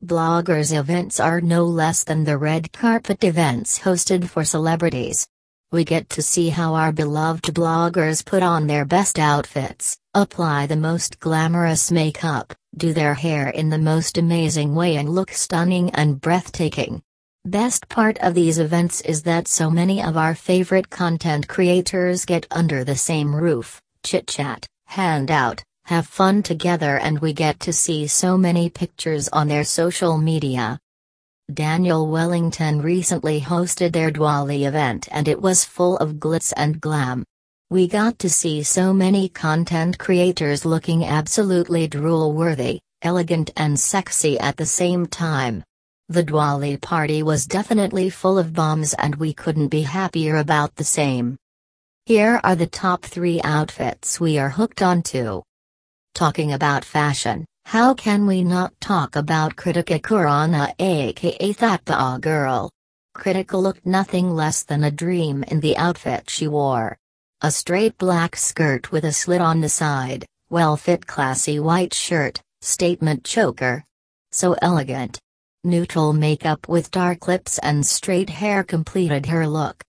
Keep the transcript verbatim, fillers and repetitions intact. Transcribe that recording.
Bloggers' events are no less than the red carpet events hosted for celebrities. We get to see how our beloved bloggers put on their best outfits, apply the most glamorous makeup, do their hair in the most amazing way and look stunning and breathtaking. Best part of these events is that so many of our favorite content creators get under the same roof, chit-chat, hand out, have fun together, and we get to see so many pictures on their social media. Daniel Wellington recently hosted their Diwali event and it was full of glitz and glam. We got to see so many content creators looking absolutely drool-worthy, elegant and sexy at the same time. The Diwali party was definitely full of bombs and we couldn't be happier about the same. Here are the top three outfits we are hooked onto. Talking about fashion, how can we not talk about Kritika Khurana aka Thatpa Girl? Kritika looked nothing less than a dream in the outfit she wore. A straight black skirt with a slit on the side, well-fit classy white shirt, statement choker. So elegant. Neutral makeup with dark lips and straight hair completed her look.